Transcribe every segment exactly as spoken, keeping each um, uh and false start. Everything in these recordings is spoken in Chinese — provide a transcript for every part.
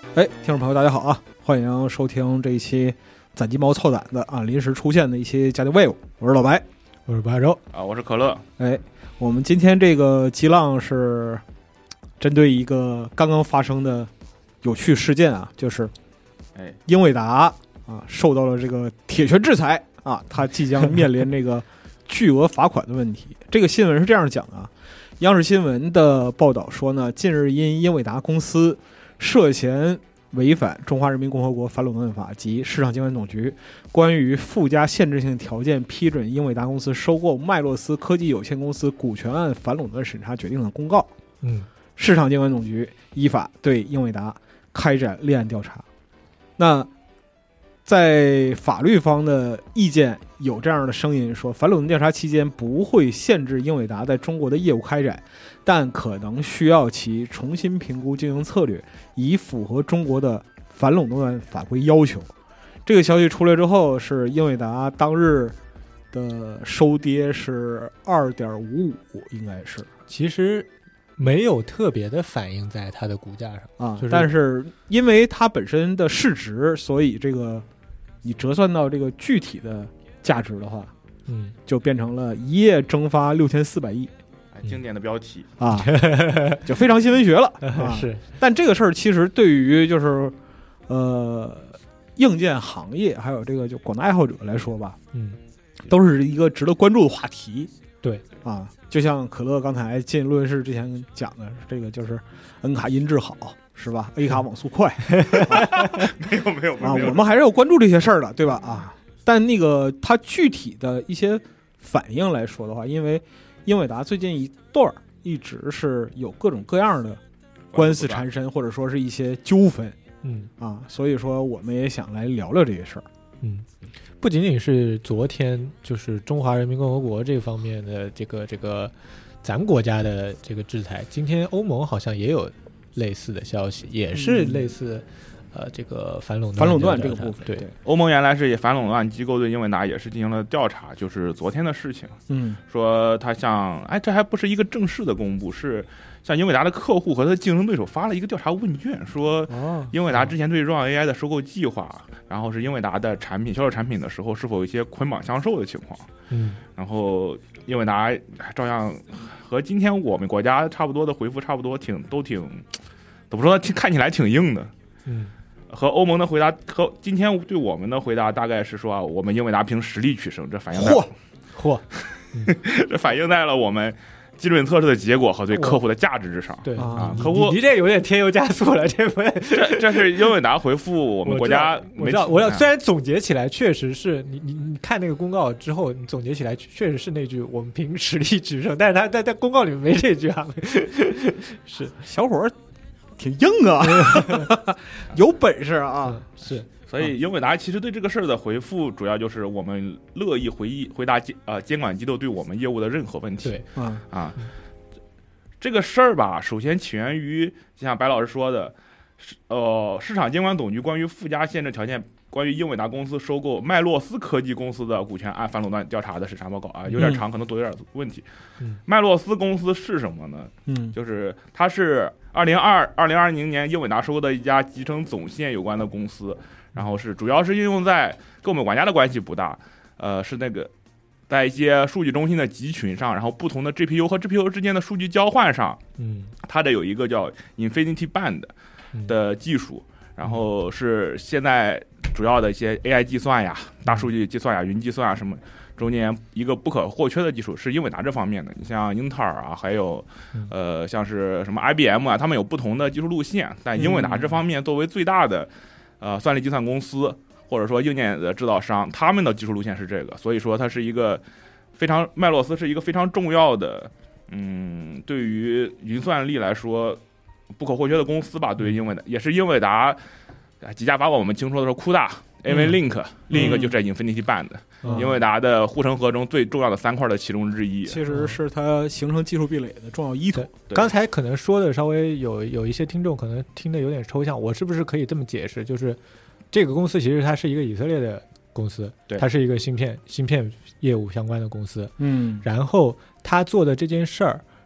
哎，听众朋友大家好啊，欢迎收听这一期攒鸡毛凑胆的啊临时出现的一些家庭 wave， 我是老白， 我是白粥啊，我是可乐。 哎，我们今天这个激浪是针对一个刚刚发生的有趣事件啊，就是哎， 英伟达啊受到了这个铁拳制裁啊，它即将面临这个巨额罚款的问题。这个新闻是这样讲啊，央视新闻的报道说呢，近日因英伟达公司涉嫌违反中华人民共和国反垄断法及市场监管总局关于附加限制性条件批准英伟达公司收购麦洛斯科技有限公司股权案反垄断审查决定的公告， 嗯， 市场监管总局依法对英伟达开展立案调查。那在法律方的意见有这样的声音说，反垄断调查期间不会限制英伟达在中国的业务开展，但可能需要其重新评估经营策略，以符合中国的反垄断法规要求。这个消息出来之后，是英伟达当日的收跌是 二点五五， 应该是其实没有特别的反映在它的股价上啊、 就是， 但是因为它本身的市值，所以这个你折算到这个具体的价值的话， 嗯， 就变成了一夜蒸发六千四百亿哎，经典的标题啊，就非常新闻学了、啊、 是。 但这个事儿其实对于就是呃硬件行业还有这个就广大爱好者来说吧， 嗯， 都是一个值得关注的话题。 对啊，就像可乐刚才进录音室之前讲的，这个就是 N 卡音质好是吧 ？A 卡网速快，啊、 没有没有啊， 没有， 我们还是要关注这些事儿的，对吧？啊，但那个它具体的一些反应来说的话，因为英伟达最近一段一直是有各种各样的官司缠身，或者说是一些纠纷， 嗯啊，所以说我们也想来聊聊这些事儿。 嗯，不仅仅是昨天，就是中华人民共和国这方面的这个这个咱们国家的这个制裁，今天欧盟好像也有类似的消息，也是类似、嗯、呃这个反垄断反垄断这个部分。 对， 对， 欧盟原来是以反垄断机构对英伟达也是进行了调查，就是昨天的事情。 嗯， 说他向哎，这还不是一个正式的公布，是向英伟达的客户和他的竞争对手发了一个调查问卷，说英伟达之前对荣耀 A I 的收购计划，然后是英伟达的产品销售产品的时候是否有一些捆绑相授的情况。 嗯， 然后英伟达照样和今天我们国家差不多的回复差不多，挺都挺怎么说，看起来挺硬的。 嗯， 和欧盟的回答和今天对我们的回答大概是说啊，我们英伟达凭实力取胜，这反映在嚯嚯， 这反映在了我们基准测试的结果和对客户的价值之上。 对啊， 客户你你这有点添油加醋了，这不这这是英伟达回复我们国家我知道，我知道，虽然总结起来确实是你你你看那个公告之后，你总结起来确实是那句我们凭实力取胜，但是他在在公告里面没这句啊，是小伙儿挺硬啊，有本事啊， 嗯、是。 所以英伟达其实对这个事儿的回复，主要就是我们乐意回忆回答监呃监管机构对我们业务的任何问题。 对， 嗯啊，这个事儿吧，首先起源于就像白老师说的，呃，市场监管总局关于附加限制条件关于英伟达公司收购麦洛斯科技公司的股权案反垄断调查的审查报告啊，有点长，可能读有点问题。 嗯， 麦洛斯公司是什么呢？ 嗯， 就是它是二零二二零二零年英伟达收购的一家集成总线有关的公司。然后是主要是应用在跟我们国家的关系不大，呃，是那个在一些数据中心的集群上，然后不同的 G P U 和 G P U 之间的数据交换上， 嗯， 它的有一个叫 Infinity Band 的技术，然后是现在主要的一些 A I 计算呀、大数据计算呀、云计算啊什么中间一个不可或缺的技术是英伟达这方面的。你像英特尔啊，还有呃像是什么 I B M 啊，他们有不同的技术路线，但英伟达这方面作为最大的呃，算力计算公司或者说硬件的制造商，他们的技术路线是这个，所以说它是一个非常麦洛斯是一个非常重要的，嗯，对于云算力来说不可或缺的公司吧。对于英伟达，也是英伟达几家把我们听说的是酷大、A V Link，、嗯、另一个就是 Infinity Band，、嗯、英伟达的护城河中最重要的三块的其中之一， 其实是它形成技术壁垒的重要依托。 刚才可能说的稍微有有一些听众可能听得有点抽象，我是不是可以这么解释？就是这个公司其实它是一个以色列的公司，它是一个芯片芯片业务相关的公司， 嗯， 然后它做的这件事儿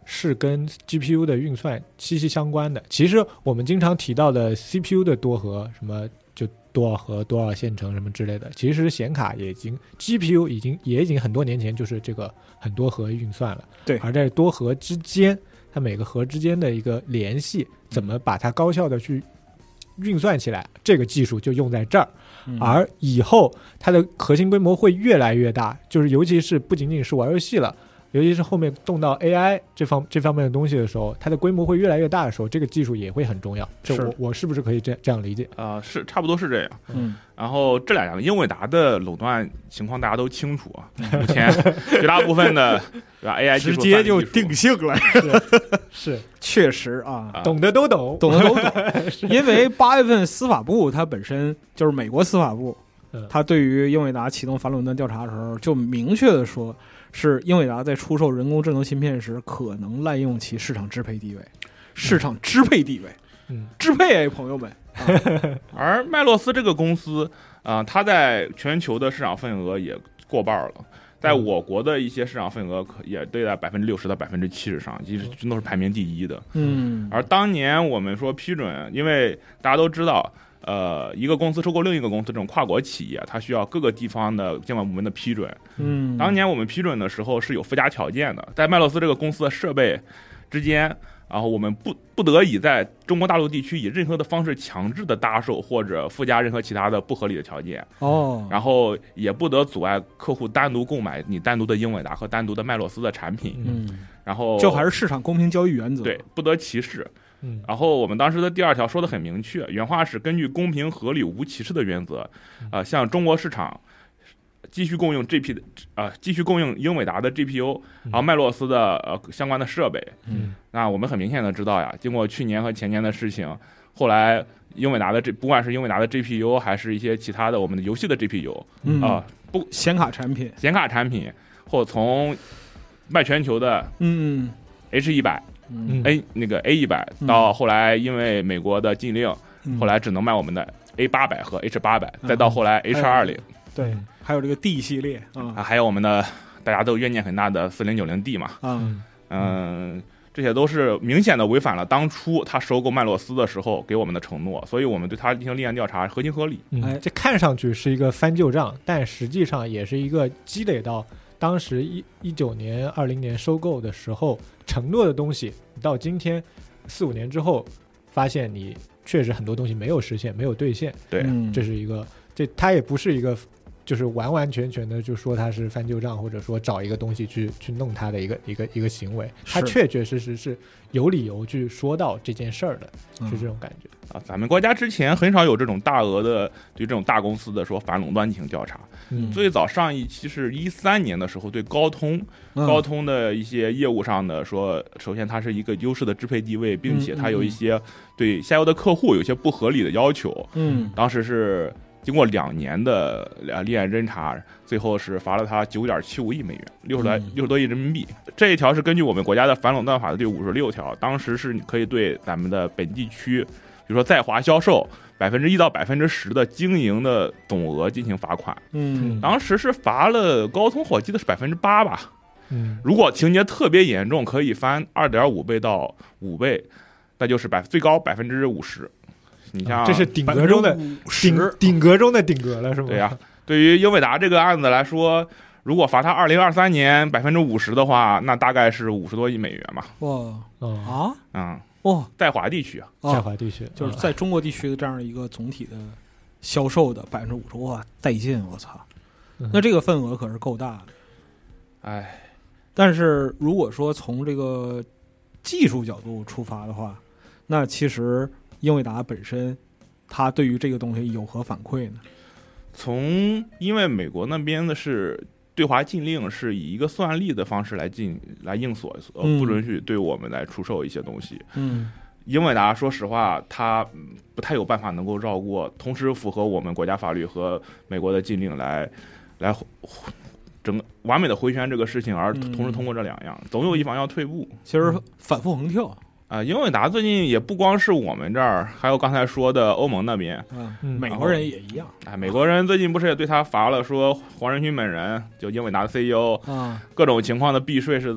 是跟 G P U 的运算息息相关的。其实我们经常提到的 C P U 的多核，什么就多少核多少线程什么之类的，其实显卡也已经 G P U 已经也已经很多年前就是这个很多核运算了。 对， 而在多核之间，它每个核之间的一个联系，怎么把它高效的去运算起来，这个技术就用在这儿。 嗯、 而以后它的核心规模会越来越大，就是尤其是不仅仅是玩游戏了，尤其是后面动到 A I 这方这方面的东西的时候，它的规模会越来越大的时候，这个技术也会很重要。这我我是不是可以这这样理解？ 啊、呃，是差不多是这样。 嗯， 然后这两样英伟达的垄断情况大家都清楚啊，目前绝大部分的对吧 A I 技术直接就定性了， 是确实啊， 啊懂的都懂， 懂的都懂。因为八月份司法部它本身就是美国司法部，它对于英伟达启动反垄断调查的时候，就明确的说，是英伟达在出售人工智能芯片时，可能滥用其市场支配地位，市场支配地位， 嗯， 支配哎，朋友们。啊、 而麦洛斯这个公司啊、呃，它在全球的市场份额也过半了。在我国的一些市场份额可也对在百分之六十到百分之七十上，其实真都是排名第一的。 嗯， 而当年我们说批准，因为大家都知道，呃，一个公司收购另一个公司这种跨国企业，它需要各个地方的监管部门的批准。 嗯， 当年我们批准的时候是有附加条件的，在麦洛斯这个公司的设备之间。然后我们不不得已在中国大陆地区以任何的方式强制的搭售或者附加任何其他的不合理的条件哦， 然后也不得阻碍客户单独购买你单独的英伟达和单独的麦洛斯的产品， 嗯， 然后就还是市场公平交易原则， 对，不得歧视。 嗯， 然后我们当时的第二条说的很明确，原话是根据公平合理无歧视的原则，啊、呃，向中国市场。继续供应 G P 的啊、呃，继续供应英伟达的 G P U， 然后麦洛斯的呃相关的设备。 嗯， 那我们很明显的知道呀，经过去年和前年的事情，后来英伟达的这不管是英伟达的 G P U， 还是一些其他的我们的游戏的 G P U， 嗯啊、呃，不显卡产品， 显卡产品，或从卖全球的嗯 H 一百， 嗯 A 那个 A 一百，到后来因为美国的禁令， 嗯、 后来只能卖我们的 A 八百和 H 八百，再到后来 H 二零。 对，还有这个 D 系列啊、 啊，还有我们的大家都怨念很大的四零九零 D 嘛， 啊， 嗯，这些都是明显的违反了当初他收购麦洛斯的时候给我们的承诺，所以我们对他进行立案调查，合情合理。 嗯，这看上去是一个翻旧账，但实际上也是一个积累到当时一一九年、二零年收购的时候承诺的东西，到今天四五年之后，发现你确实很多东西没有实现，没有兑现。 对， 嗯、 这是一个，这它也不是一个。就是完完全全的就说它是翻旧账，或者说找一个东西去去弄它的一个一个一个行为，它确确实实是有理由去说到这件事儿的， 嗯、 是这种感觉啊。咱们国家之前很少有这种大额的对这种大公司的说反垄断进行调查。 嗯， 最早上一期是一三年的时候，对高通、 嗯、 高通的一些业务上的说，首先它是一个优势的支配地位，并且它有一些对下游的客户有一些不合理的要求。 嗯， 当时是。经过两年的立案侦查，最后是罚了他九点七五亿美元，六十多六十多亿人民币。这一条是根据我们国家的反垄断法的第五十六条，当时是可以对咱们的本地区，比如说在华销售百分之一到百分之十的经营的总额进行罚款。 嗯， 当时是罚了高通，我记得是百分之八吧。 嗯， 如果情节特别严重，可以翻二点五倍到五倍，那就是百最高百分之五十。你像这是顶格中的顶顶格中的顶格了，是吗？ 对呀、啊，对于英伟达这个案子来说，如果罚他二零二三年百分之五十的话，那大概是五十多亿美元嘛。 哇啊嗯哇， 在华地区啊， 在华地区就是在中国地区的这样一个总体的销售的百分之五十，哇，带劲！我操，那这个份额可是够大的。 哎， 但是如果说从这个技术角度出发的话，那其实。英伟达本身，它对于这个东西有何反馈呢？ 从因为美国那边的是对华禁令，是以一个算力的方式来进来应锁，呃，不允许对我们来出售一些东西。 嗯， 英伟达说实话，它不太有办法能够绕过，同时符合我们国家法律和美国的禁令来来整个完美的回旋这个事情，而同时通过这两样，总有一方要退步。 其实反复横跳。 啊、呃，英伟达最近也不光是我们这儿，还有刚才说的欧盟那边， 嗯，美国人也一样。 哎，美国人最近不是也对他罚了，说黄仁勋本人就英伟达的 C E O 啊， 各种情况的避税是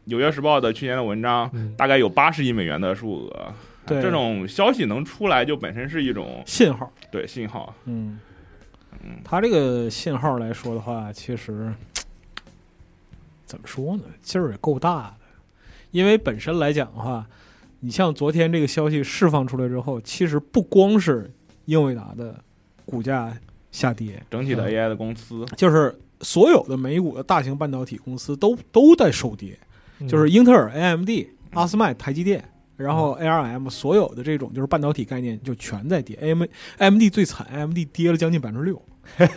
纽约时报的去年的文章， 嗯大概有八十亿美元的数额。 对， 这种消息能出来，就本身是一种信号， 对信号。 嗯嗯， 它这个信号来说的话，其实怎么说呢，劲儿也够大的。因为本身来讲的话，你像昨天这个消息释放出来之后，其实不光是英伟达的股价下跌， 整体的 A I 的公司， 就是所有的美股的大型半导体公司都都在受跌， 嗯就是英特尔、A M D、阿斯麦、台积电，然后 A R M 所有的这种就是半导体概念就全在跌。A M A M D 最惨 ，A M D 跌了将近百分之六，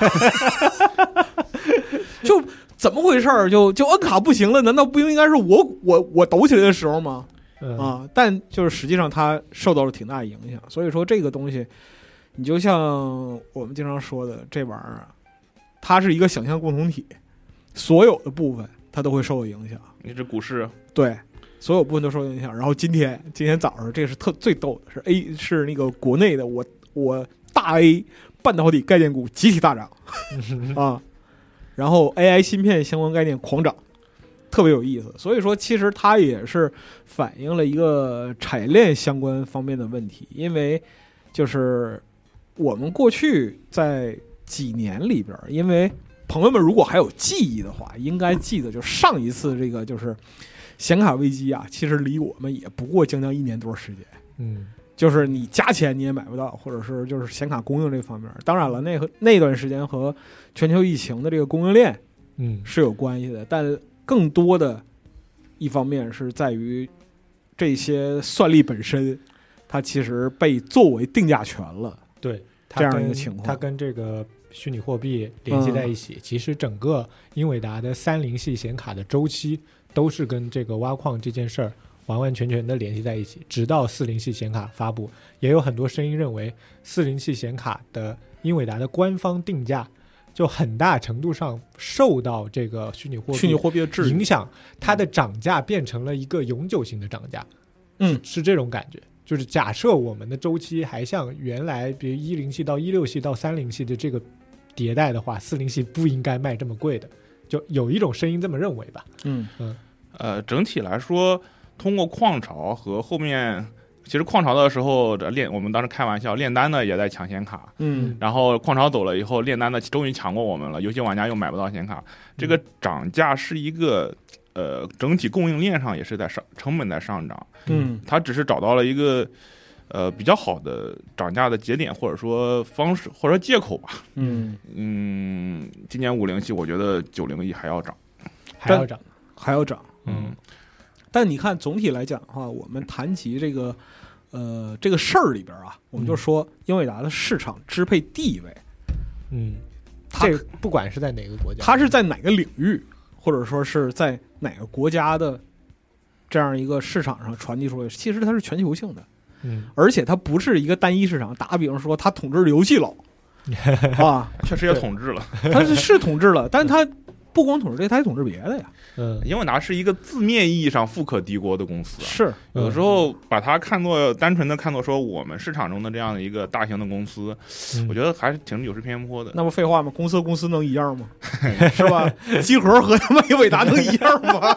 就怎么回事儿？就就恩卡不行了，难道不应该是我我我抖起来的时候吗？ 嗯啊，但就是实际上它受到了挺大的影响，所以说这个东西，你就像我们经常说的，这玩意儿啊，它是一个想象共同体，所有的部分它都会受到影响。 你这股市， 对，所有部分都受到影响。然后今天今天早上这个是特最逗的，是 A 是那个国内的我我大 A 半导体概念股集体大涨啊，然后 A I 芯片相关概念狂涨。特别有意思，所以说其实它也是反映了一个产业链相关方面的问题，因为就是我们过去在几年里边，因为朋友们如果还有记忆的话，应该记得就上一次这个就是显卡危机啊，其实离我们也不过将将一年多时间。 嗯， 就是你加钱你也买不到，或者是就是显卡供应这方面，当然了，那和那段时间和全球疫情的这个供应链嗯是有关系的，但更多的一方面是在于这些算力本身，它其实被作为定价权了。 对， 这样一个情况， 它跟这个虚拟货币联系在一起。嗯、其实整个英伟达的三零系显卡的周期都是跟这个挖矿这件事儿完完全全的联系在一起，直到四零系显卡发布，也有很多声音认为四零系显卡的英伟达的官方定价就很大程度上受到这个虚拟货币虚拟货币的制影响，它的涨价变成了一个永久性的涨价。 嗯， 是这种感觉。就是假设我们的周期还像原来比如一零系到一六系到三零系的这个迭代的话，四零系不应该卖这么贵的，就有一种声音这么认为吧。 嗯嗯， 呃，整体来说，通过矿潮和后面。其实矿潮的时候，炼我们当时开玩笑，炼丹的也在抢显卡， 嗯， 然后矿潮走了以后，炼丹的终于抢过我们了，游戏玩家又买不到显卡，这个涨价是一个呃整体供应链上也是在上成本在上涨， 嗯， 它只是找到了一个呃比较好的涨价的节点或者说方式或者说借口吧， 嗯嗯，今年五零系我觉得九零亿还要涨， 还要涨， 还要涨， 嗯。 但你看，总体来讲的话，我们谈及这个，呃，这个事儿里边啊，我们就说英伟达的市场支配地位， 嗯， 它这不管是在哪个国家， 它是在哪个领域，或者说是在哪个国家的这样一个市场上传递出来，其实它是全球性的， 嗯， 而且它不是一个单一市场。打个比方说，它统治游戏佬啊， 确实也统治了， 它是是统治了，但它不光统治这，它还统治别的呀。 嗯， 英伟达是一个字面意义上富可敌国的公司、啊， 是有的时候把它看作单纯的看作说我们市场中的这样的一个大型的公司， 嗯、 我觉得还是挺有失偏颇的。 那不废话吗？公司和公司能一样吗？是吧？集合和他妈英伟达能一样吗？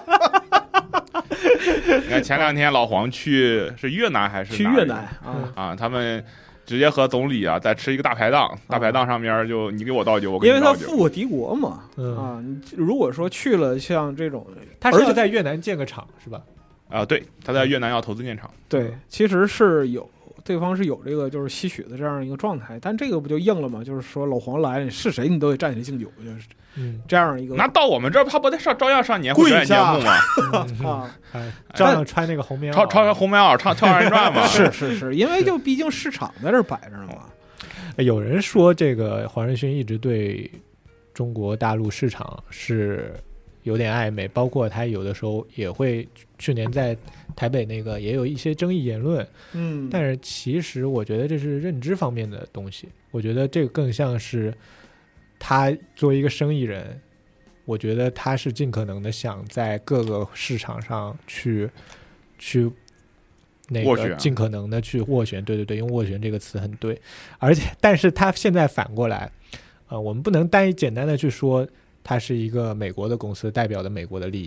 你看前两天老黄去是越南还是去越南啊啊？他们直接和总理啊在吃一个大排档，大排档上面就你给我倒酒，我给你倒酒， 因为他富可敌国嘛。 嗯、 啊，你如果说去了像这种， 他是要在越南建个厂是吧？ 啊，对，他在越南要投资建厂。 对，其实是有对方是有这个就是吸取的这样一个状态，但这个不就硬了吗？就是说老黄来了，是谁你都得站起来敬酒，就是嗯这样一个。 那到我们这儿，他不得上照样上年会表演节目吗？ 啊， 照样穿那个红棉袄， 穿穿红棉袄唱跳二人转嘛。 是是是，因为就毕竟市场在这摆着呢嘛。 有人说这个黄仁勋一直对中国大陆市场是有点暧昧，包括他有的时候也会去年在台北那个也有一些争议言论， 嗯， 但是其实我觉得这是认知方面的东西，我觉得这个更像是他作为一个生意人，我觉得他是尽可能的想在各个市场上去去那个尽可能的去斡旋，对对对，用斡旋这个词很对，而且但是他现在反过来，呃，我们不能单简单的去说它是一个美国的公司代表的美国的利益，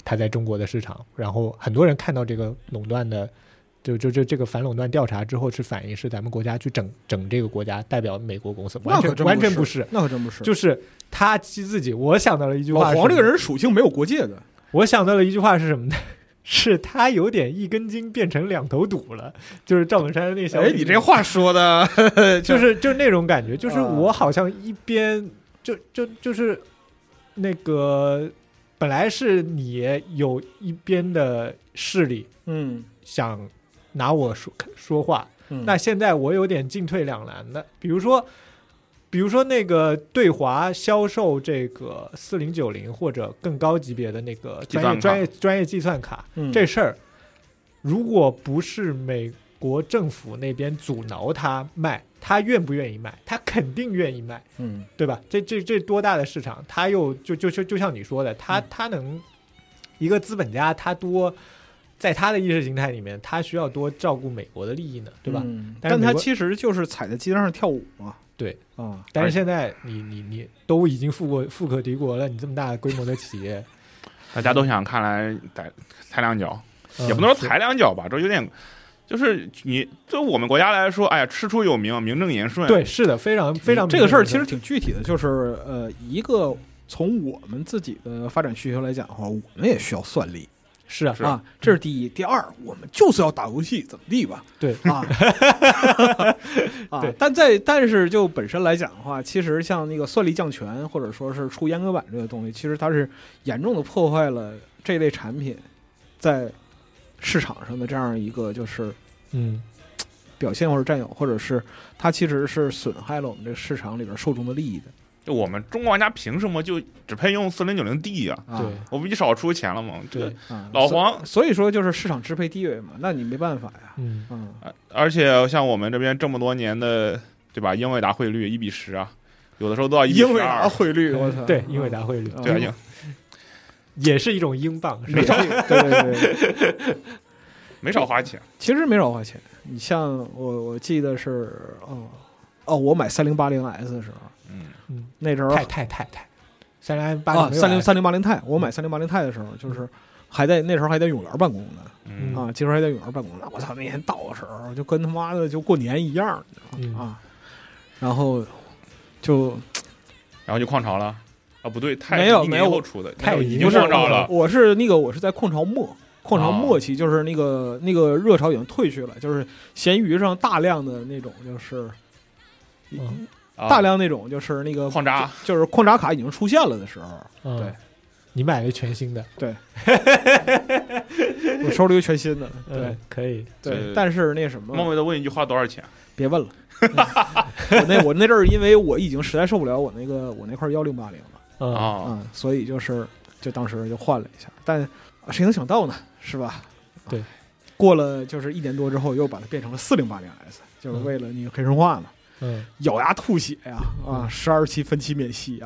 它在中国的市场，然后很多人看到这个垄断的。就就就这个反垄断调查之后，是反映是咱们国家去整整这个国家，代表美国公司，完全完全不是， 那可真不是。 就是他自己，我想到了一句话， 老黄这个人属性没有国界的。 我想到了一句话是什么呢？是他有点一根筋变成两头堵了，就是赵本山的那小。 哎，你这话说的， 就是就是那种感觉，就是我好像一边就就就是那个本来是你有一边的势力， 嗯， 想。拿我说说话、 嗯， 那现在我有点进退两难的。比如说，比如说那个对华销售这个四零九零或者更高级别的那个专业专业专业计算卡、 嗯、 这事儿，如果不是美国政府那边阻挠他卖，他愿不愿意卖？他肯定愿意卖， 嗯， 对吧？这这这多大的市场？他又就就就就像你说的，他他能一个资本家，他多。在他的意识形态里面，他需要多照顾美国的利益呢，对吧？ 嗯、但, 但他其实就是踩在鸡蛋上跳舞嘛。 对啊， 但是现在你你你都已经富过富可敌国了，你这么大规模的企业， 大家都想看来踩踩两脚、嗯，也不能说踩两脚吧，这有点就是你对我们国家来说，哎呀，师出有名，名正言顺。 对，是的，非常非常这个事儿其实挺具体的，就是呃，一个从我们自己的发展需求来讲的话，我们也需要算力。 是啊， 是啊，这是第一。第二，我们就是要打游戏，怎么地吧？ 对啊，啊，对。但在但是就本身来讲的话，其实像那个算力降权或者说是出阉割版这个东西，其实它是严重的破坏了这类产品在市场上的这样一个就是嗯表现或者占有，或者是它其实是损害了我们这个市场里边受众的利益的。 就我们中国玩家凭什么就只配用四零九零 D 呀？ 对， 我不就少出钱了吗？ 对， 啊、 老黄所，所以说就是市场支配地位嘛，那你没办法呀。 嗯嗯， 而且像我们这边这么多年的，对吧？英伟达汇率一比十啊，有的时候都要一比十二。 英伟达汇率，我操， 对，英伟达汇率， 对啊， 也是一种英镑， 没少，对对对， 没少花钱。 其实没少花钱。你像我，我记得是哦哦，我买三零八零 S 的时候。 嗯， 那时候太太太太，三零八零啊，三零三零八零钛，我买三零八零钛的时候，就是还在那时候还在永联办公呢， 嗯啊，其实还在永联办公呢。我操，那天到的时候就跟他妈的就过年一样， 嗯、 啊，然后就然后就矿潮了啊，不对，太没有没有出的， 太已经矿潮了。 我是那个我是在矿潮末，矿潮末期，就是那个、哦、那个热潮已经退去了，就是闲鱼上大量的那种就是。 嗯大量那种就是那个矿渣， 就是矿渣卡已经出现了的时候， 嗯、 对， 你买了全新的， 对，我收了一个全新的，对， 嗯、可以， 对，但是那什么， 冒昧的问一句，花多少钱？ 别问了，我那我那阵儿，因为我已经实在受不了我那个我那块幺零八零了啊、 嗯嗯，所以就是就当时就换了一下，但谁能想到呢，是吧？ 对， 过了就是一年多之后，又把它变成了四零八零 S， 就是为了那个黑神话嘛。 嗯， 咬牙吐血呀！啊，十二期分期免息啊！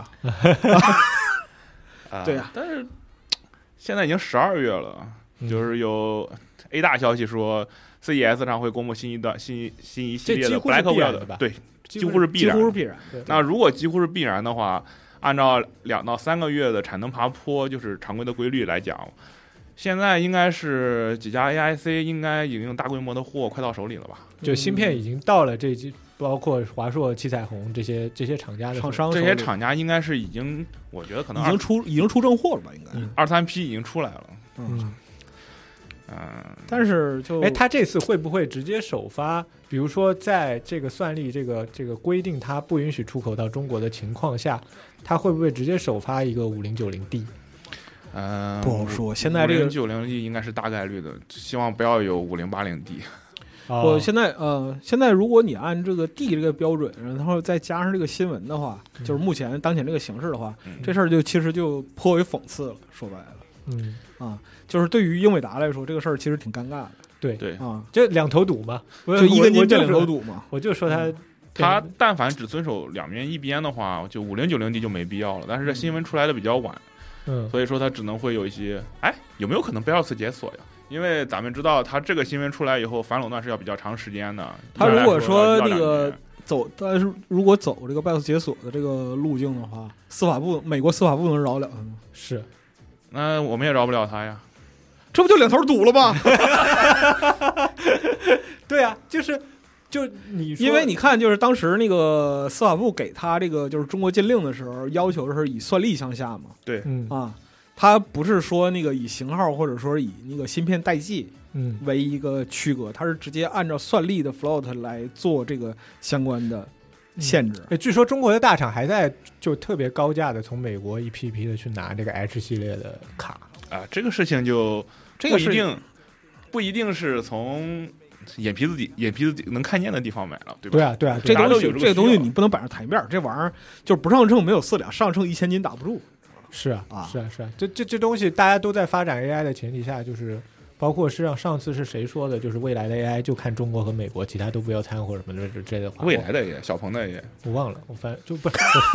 啊对呀、啊， 但是现在已经十二月了，嗯、就是有 A 大消息说 C E S 上会公布新一段新新一系列的 Black Widow 的，对，几乎是必然， 几乎是必然。 那如果几乎是必然的话，按照两到三个月的产能爬坡，就是常规的规律来讲，现在应该是几家 A I C 应该已经大规模的货快到手里了吧？ 就芯片已经到了这几。包括华硕、七彩虹这些这些厂家的厂商， 这些厂家应该是已经，我觉得可能已经出已经出正货了吧？应该二三批已经出来了。 嗯， 嗯， 但是就哎，他这次会不会直接首发？比如说，在这个算力这个这个规定它不允许出口到中国的情况下，他会不会直接首发一个五零九零 D？ 嗯， 不好说。现在这个五零九零 D 应该是大概率的，希望不要有五零八零 D。 我现在呃，现在如果你按这个 D 这个标准，然后再加上这个新闻的话， 嗯、 就是目前当前这个形势的话， 嗯、 这事儿就其实就颇为讽刺了。说白了， 嗯啊，就是对于英伟达来说，这个事儿其实挺尴尬的。 对对啊， 这两头堵嘛， 就一根筋变两头堵嘛。 我就说他、嗯、 他但凡只遵守两面一边的话，就五零九零 D 就没必要了。但是这新闻出来的比较晚， 嗯， 所以说他只能会有一些，哎，有没有可能贝尔斯解锁呀？因为咱们知道，他这个新闻出来以后，反垄断是要比较长时间的。 他如果说那个走，但是如果走这个 B I O S 解锁的这个路径的话，司法部美国司法部能饶了他吗？ 是， 那我们也饶不了他呀。 这不就两头堵了吗？ 对啊，就是就你说， 因为你看，就是当时那个司法部给他这个就是中国禁令的时候，要求是以算力向下嘛。 对， 嗯啊，他不是说那个以型号或者说以那个芯片代际嗯为一个区隔，他是直接按照算力的 float 来做这个相关的限制。 哎，据说中国的大厂还在就特别高价的从美国一批一批的去拿这个 H 系列的卡啊，这个事情就这个不一定不一定是从眼皮子底眼皮子底能看见的地方买了，对吧？ 对啊对啊， 这大家都有这个东西这个东西需要你不能摆上台面，这玩意儿就是不上秤没有四两，上秤一千斤打不住。 是啊啊是啊是啊，这这这东西大家都在发展 A I 的前提下，就是包括实际上上次是谁说的，就是未来的 A I 就看中国和美国，其他都不要掺和什么的这这类的话。 未来的也，小鹏的也， 我忘了，我反正就不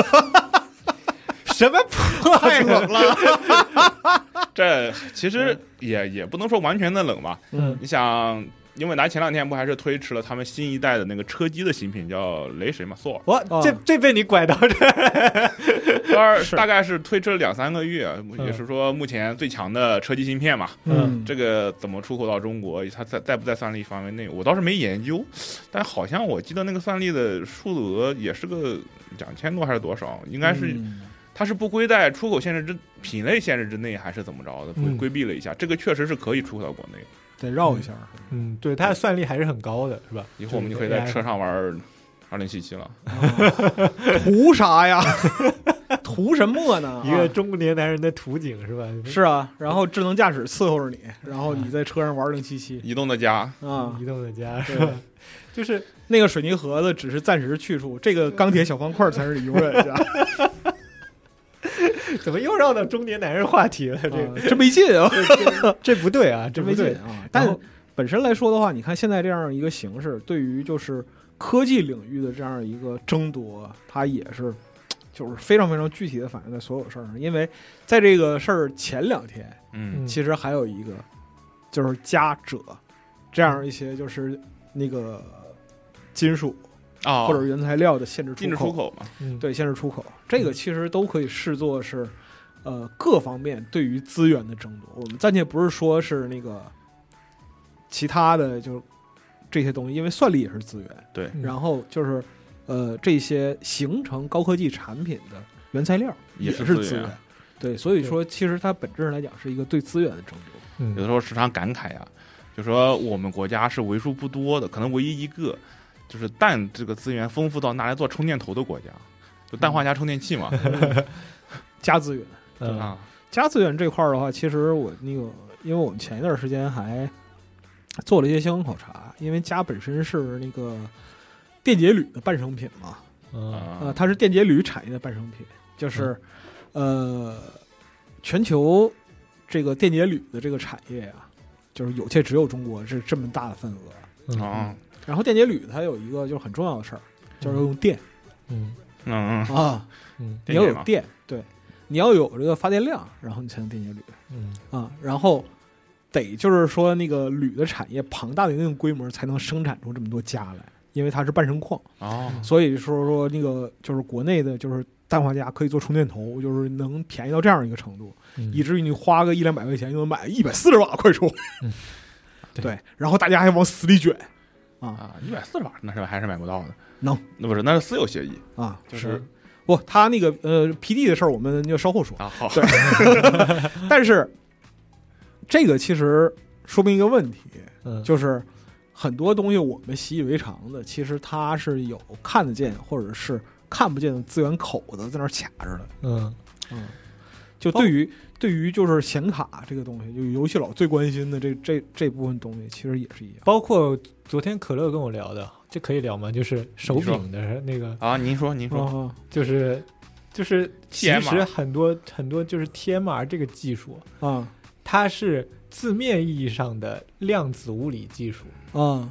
什么破太冷了。 这其实也也不能说完全的冷吧。 嗯你想，英伟达前两天不还是推迟了他们新一代的那个车机的新品，叫雷神嘛，索尔。 我哦这这被你拐到这儿， 二是大概是推迟了两三个月，也是说目前最强的车机芯片嘛。 嗯， 这个怎么出口到中国？它在在不在算力范围内？我倒是没研究，但好像我记得那个算力的数额也是个两千多还是多少？应该是、 嗯它是不归在出口限制之品类限制之内，还是怎么着的？ 嗯规避了一下，这个确实是可以出口到国内。 得绕一下。 嗯，对，它的算力还是很高的，是吧？ 以后我们就可以在车上玩二零七七了。 图啥呀？图什么呢？ 一个中年男人的图景是吧？ 是啊，然后智能驾驶伺候着你，然后你在车上玩零七七移动的家， 啊移，动的家是对吧？就是那个水泥盒子只是暂时去处，这个钢铁小方块才是你永远的家。 怎么又绕到中年男人话题了？这啊真没劲啊， 这这不对啊，这真没不对劲啊！但本身来说的话，你看现在这样一个形势，对于就是科技领域的这样一个争夺，它也是就是非常非常具体的反映在所有事儿上。因为在这个事儿前两天， 嗯， 其实还有一个就是加者这样一些就是那个金属啊， 或者原材料的限制禁止出口， 出口嘛， 嗯， 对，限制出口，这个其实都可以视作是呃各方面对于资源的争夺。我们暂且不是说是那个其他的就这些东西，因为算力也是资源， 对， 嗯然后就是呃这些形成高科技产品的原材料也是资是资源。 对，所以说其实它本质上来讲是一个对资源的争夺。 嗯有的时候时常感慨呀、就说我们国家是为数不多的，可能唯一一个就是氮这个资源丰富到拿来做充电头的国家，就氮化镓充电器嘛。 加资源， 嗯啊， 加资源这块儿的话，其实我那个，因为我们前一段时间还做了一些相关考察，因为加本身是那个电解铝的半成品嘛， 嗯呃， 啊， 它是电解铝产业的半成品，就是、呃，全球这个电解铝的这个产业啊，就是有且只有中国是这么大的份额。 嗯啊， 然后电解铝它有一个就是很重要的事儿，就是要用电、 嗯嗯嗯， 啊， 嗯你要有电解嘛电，对，你要有这个发电量，然后你才能电解铝。 嗯啊，然后得就是说那个铝的产业庞大的一定规模才能生产出这么多镓来，因为它是半生矿， 哦， 所以说说那个就是国内的就是氮化镓可以做充电头，就是能便宜到这样一个程度， 嗯以至于你花个一两百块钱就能买一百四十瓦快充， 嗯对对，然后大家还往死里卷啊啊，一百四十瓦那是还是买不到的， 能那不是那是私有协议啊， 就是不，他那个呃 P D 的事儿我们就稍后说， 啊，好， 对但是这个其实说明一个问题， 嗯就是很多东西我们习以为常的，其实它是有看得见或者是看不见的资源口子在那儿卡着的。 嗯嗯，就对于、对于就是显卡这个东西，就游戏佬最关心的这这这部分东西，其实也是一样。 包括昨天可乐跟我聊的，这可以聊吗？就是手柄的那个， 啊，您说您说， 啊就是就是其 T M R 实很多很多就是 T M R 这个技术， 啊它是字面意义上的量子物理技术。 啊！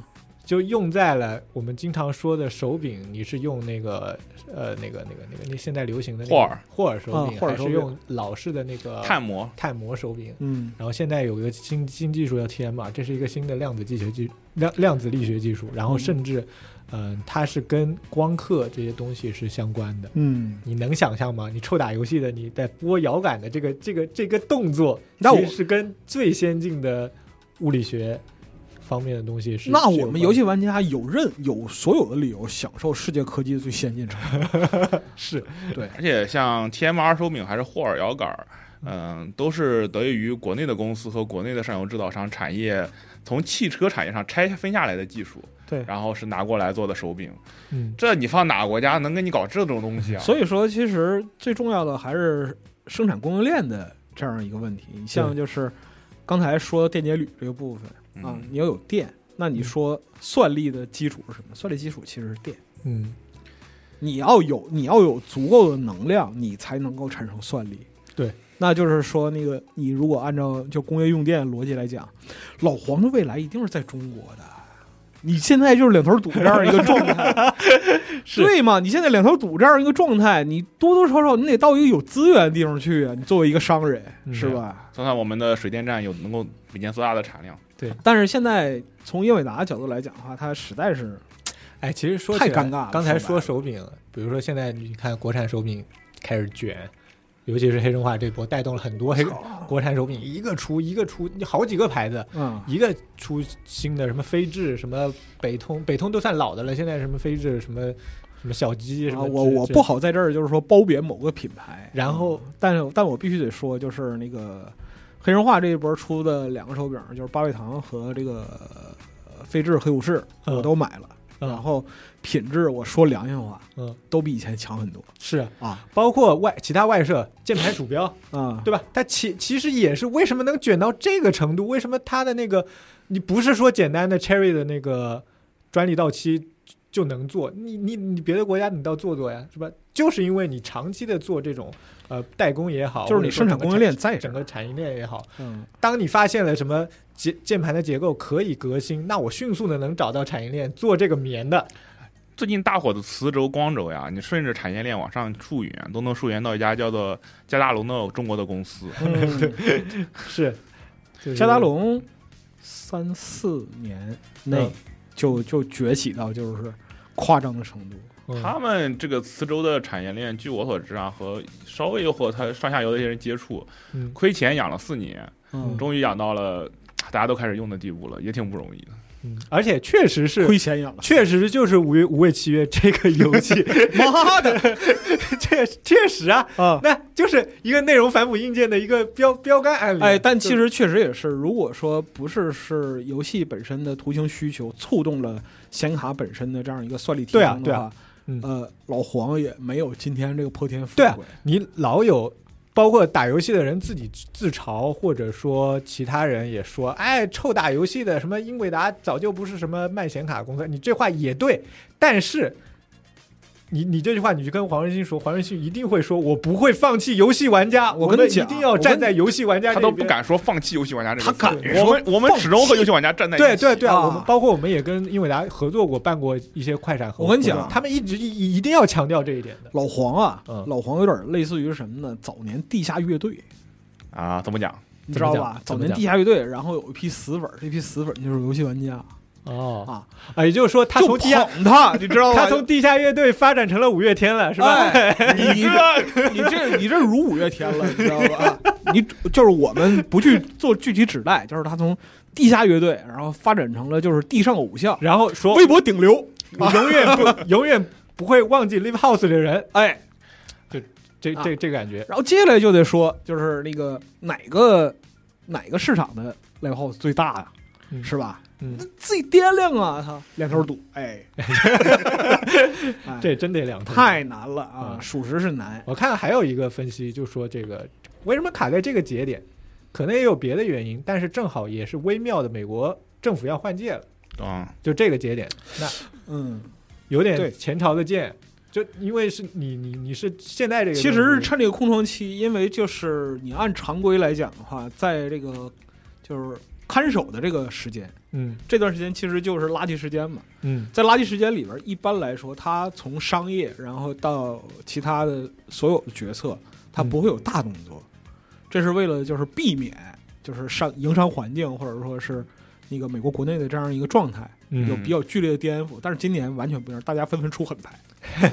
就用在了我们经常说的手柄，你是用那个呃那个那个那个那现在流行的那个霍尔霍尔手柄， 啊霍尔手柄还是用老式的那个碳膜碳膜手柄。 嗯， 然后现在有一个新新技术叫 T M R， 这是一个新的量子力学技量量子力学技术，然后甚至嗯、呃，它是跟光刻这些东西是相关的。 嗯， 你能想象吗？你臭打游戏的，你在拨摇杆的这个这个这个动作， 那我其实是跟最先进的物理学方面的东西是。 那我们游戏玩家有任有所有的理由享受世界科技的最先进程度。 是对， 而且像 T M R 手柄还是霍尔摇杆，嗯，都是得益于国内的公司和国内的上游制造商产业从汽车产业上拆分下来的技术。 对， 然后是拿过来做的手柄， 嗯， 这你放哪个国家能跟你搞这种东西啊？ 所以说，其实最重要的还是生产供应链的这样一个问题。你像就是刚才说电解铝这个部分啊， 嗯、 你要有电，那你说算力的基础是什么？算力基础其实是电。 嗯， 你要有你要有足够的能量，你才能够产生算力。 对， 那就是说，那个你如果按照就工业用电逻辑来讲，老黄的未来一定是在中国的。你现在就是两头堵这样一个状态，对吗？你现在两头堵这样一个状态，你多多少少你得到一个有资源的地方去啊。你作为一个商人， 嗯、 是吧？ 算算我们的水电站有能够每年多大的产量？ 对。 但是现在从英伟达的角度来讲的话，它实在是， 哎，其实说太尴尬了。 刚才说手柄，比如说现在你看国产手柄开始卷。尤其是黑神话这波带动了很多黑国产手柄，一个出一个出，好几个牌子， 嗯， 一个出新的什么飞智，什么北通，北通都算老的了，现在什么飞智，什么什么小鸡，什么、啊、 我我不好在这儿就是说褒贬某个品牌， 然后， 嗯、但是但我必须得说，就是那个黑神话这一波出的两个手柄，就是八味堂和这个飞智黑武士， 嗯、 我都买了。然后品质，我说良心话， 嗯， 都比以前强很多。 是啊， 包括外其他外设键盘鼠标啊， 对吧？它其其实也是为什么能卷到这个程度？为什么它的那个你不是说简单的 Cherry 的那个专利到期就能做？你你你别的国家你倒做做呀，是吧？就是因为你长期的做这种呃代工也好， 就是你生产供应链在整个产业链也好， 嗯， 当你发现了什么键键盘的结构可以革新，那我迅速的能找到产业链做这个棉的。 最近大火的磁轴、光轴呀，你顺着产业链往上溯源，都能溯源到一家叫做加大龙的中国的公司。 嗯、对，是、就是、 加大龙三四年内就、嗯、就崛起到就是夸张的程度。 嗯、他们这个磁轴的产业链，据我所知啊，和稍微有和他上下游的一些人接触， 嗯、 亏钱养了四年， 嗯、 终于养到了大家都开始用的地步了，也挺不容易的。 嗯，而且确实是亏钱养了， 确实就是无无畏契约这个游戏， 妈的， 确确实啊， 啊， 那就是一个内容反哺硬件的一个标标杆案例。 哎，但其实确实也是，如果说不是是游戏本身的图形需求触动了显卡本身的这样一个算力提升的话， 对啊，对啊，嗯、 呃，老黄也没有今天这个破天富贵。 对啊，你老有。包括打游戏的人自己自嘲，或者说其他人也说，哎，臭打游戏的什么英伟达早就不是什么卖显卡公司，你这话也对，但是你你这句话你去跟黄仁勋说，黄仁勋一定会说，我不会放弃游戏玩家， 我跟你讲， 一定要站在游戏玩家这边， 他都不敢说放弃游戏玩家这个， 他敢我们我们始终和游戏玩家站在一起。 对对对啊， 啊我们包括我们也跟英伟达合作过，办过一些快闪合作。 我跟你讲， 他们一直一一定要强调这一点的。 老黄啊， 嗯、 老黄有点类似于什么呢？早年地下乐队啊，怎么讲？ 你知道吧？早年地下乐队，然后有一批死粉，这批死粉就是游戏玩家。 哦啊啊，也就是说，他从地下他，你知道吗？ 他从地下乐队发展成了五月天了，是吧？ 哎、你这你这你这如五月天了，你知道吧？你就是我们不去做具体指代，就是他从地下乐队，然后发展成了就是地上偶像， 然后说微博顶流， 永远不永远不会忘记 Live House 的人， 哎， 就这这这个感觉。 然后接下来就得说，就是那个哪个哪个市场的 Live House 最大呀、啊嗯？是吧？ 嗯， 自己掂量啊，他两头堵，哎， 这真得两头， 太难了啊， 嗯、 属实是难。 我看还有一个分析，就说这个为什么卡在这个节点，可能也有别的原因，但是正好也是微妙的，美国政府要换届了， 啊、嗯， 就这个节点，那嗯， 有点前朝的剑。就因为是你你你是现在这个， 其实是趁这个空窗期，因为就是你按常规来讲的话，在这个就是看守的这个时间， 嗯这段时间其实就是垃圾时间嘛。 嗯在垃圾时间里边，一般来说，它从商业然后到其他的所有的决策，它不会有大动作，这是为了就是避免就是商营商环境或者说是那个美国国内的这样一个状态嗯有比较剧烈的颠覆。但是今年完全不一样，大家纷纷出狠牌。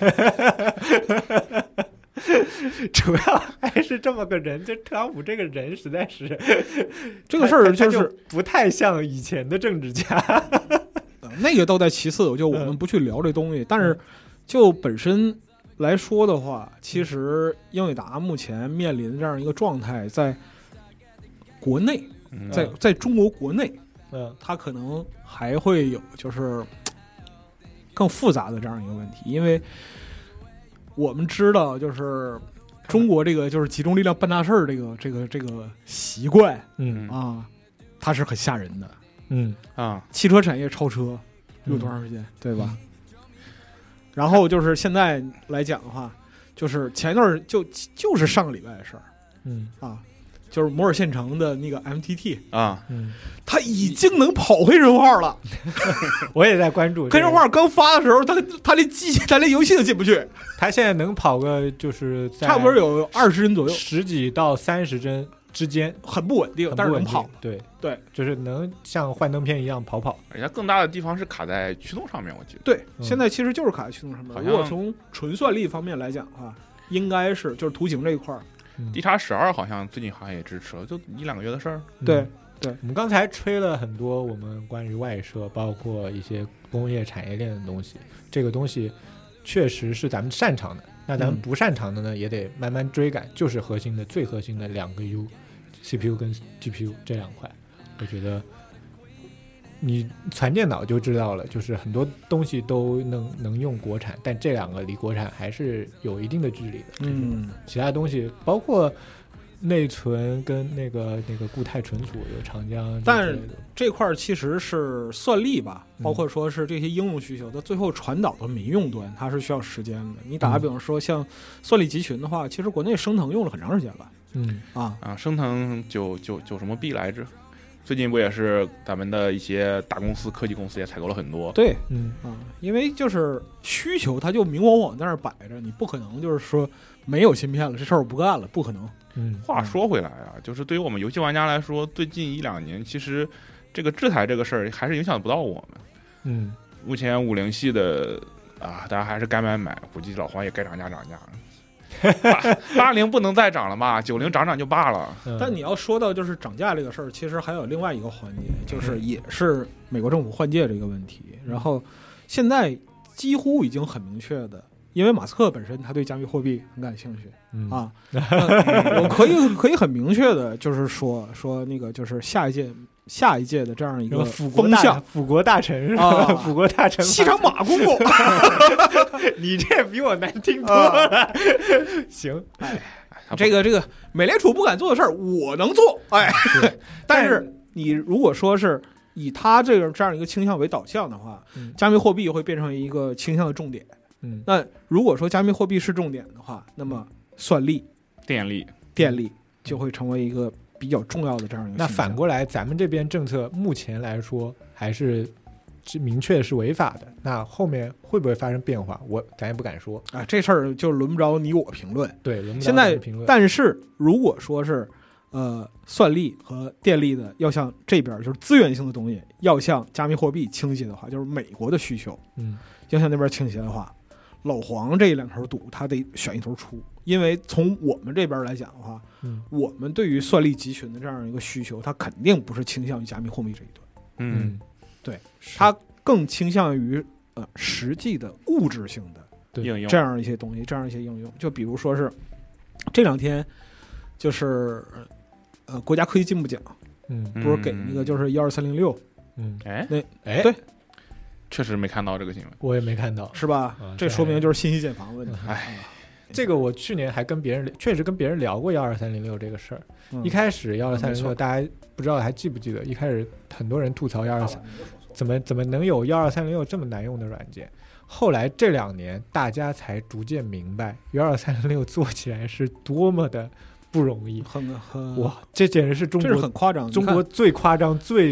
主要还是这么个人，就特朗普这个人实在是这个事儿他他就是不太像以前的政治家。 呃那个都在其次，就我们不去聊这东西。但是就本身来说的话，其实英伟达目前面临的这样一个状态，在国内， 嗯在在中国国内， 嗯它可能还会有就是更复杂的这样一个问题，因为我们知道，就是中国这个就是集中力量办大事儿这个这个这个习惯嗯啊，它是很吓人的。 嗯啊， 汽车产业超车有多长时间，对吧？然后就是现在来讲的话，就是前一段儿就就是上个礼拜的事儿嗯啊，就是摩尔县城的那个 M T T， 啊， 嗯， 它已经能跑黑神话了。 我也在关注黑神话刚发的时候，它它连机器它连游戏都进不去， 他现在能跑个就是在差不多有二十帧左右， 十几到三十帧之间， 很不稳定， 很不稳定但是能跑。 对对， 就是能像幻灯片一样跑跑。 人家更大的地方是卡在驱动上面，我记得。 对， 嗯现在其实就是卡在驱动上面。 好像如果从纯算力方面来讲的话，应该是就是图形这一块儿。 嗯 D 叉十二好像最近好像也支持了，就一两个月的事儿。 对嗯对我们刚才吹了很多我们关于外设，包括一些工业产业链的东西，这个东西确实是咱们擅长的。那咱们嗯不擅长的呢，也得慢慢追赶，就是核心的最核心的两个 U，C P U 跟 G P U 这两块，我觉得你传电脑就知道了，就是很多东西都能能用国产，但这两个离国产还是有一定的距离的。 嗯， 其他东西包括内存跟那个那个固态存储有长江， 但是这块儿其实是算力吧， 嗯包括说是这些应用需求，它最后传导到民用端，它是需要时间的。你打个比方说，像算力集群的话，其实国内升腾用了很长时间了嗯啊。 啊，升腾九九九什么 B 来着？最近不也是咱们的一些大公司、科技公司也采购了很多。 对嗯啊，因为就是需求，它就明晃晃在那儿摆着，你不可能就是说没有芯片了，这事儿我不干了，不可能。 嗯话说回来啊，就是对于我们游戏玩家来说，最近一两年其实这个制裁这个事儿还是影响不到我们。 嗯目前五零系的啊，大家还是该买买，估计老黄也该涨价涨价。八零不能再涨了嘛，九零涨涨就罢了。 嗯， 但你要说到就是涨价这个事儿，其实还有另外一个环节，就是也是美国政府换届这个问题。然后现在几乎已经很明确的，因为马斯克本身他对加密货币很感兴趣嗯啊，那我可以可以很明确的，就是说说那个就是下一届下一届的这样一个辅国大风向。 辅国大臣是吧？ 啊辅国大臣西厂马公公， 你这比我难听多了。行， 这个这个美联储不敢做的事儿，我能做。哎，但是你如果说是以他这个这样一个倾向为导向的话， 嗯加密货币会变成一个倾向的重点。 嗯那如果说加密货币是重点的话，那么算力、 电力电力就会成为一个比较重要的这样一个那倾向。 反过来，咱们这边政策目前来说还是是明确是违法的。那后面会不会发生变化，我咱也不敢说。 啊，这事儿就轮不着你我评论。 对，轮不着现在咱们评论。 但是如果说是呃算力和电力的要向这边就是资源性的东西要向加密货币倾斜的话，就是美国的需求嗯要向那边倾斜的话，老黄这两头赌他得选一头出，因为从我们这边来讲的话， 嗯我们对于算力集群的这样一个需求，它肯定不是倾向于加密货币这一端， 嗯， 对， 是它更倾向于呃实际的物质性的对应用这样一些东西，这样一些应用。就比如说是这两天，就是呃国家科技进步奖嗯不是给那个就是幺二三零六嗯哎那哎， 对确实没看到这个新闻。 我也没看到。 是吧？ 啊这说明就是信息茧房问题。 哎， 这个我去年还跟别人确实跟别人聊过幺二三零六这个事儿。 嗯一开始幺二三零六没错大家不知道还记不记得？一开始很多人吐槽幺二三，怎么怎么能有幺二三零六这么难用的软件？后来这两年大家才逐渐明白幺二三零六做起来是多么的不容易。 很很哇，这简直是中这是国很夸张。 中国你看最夸张、最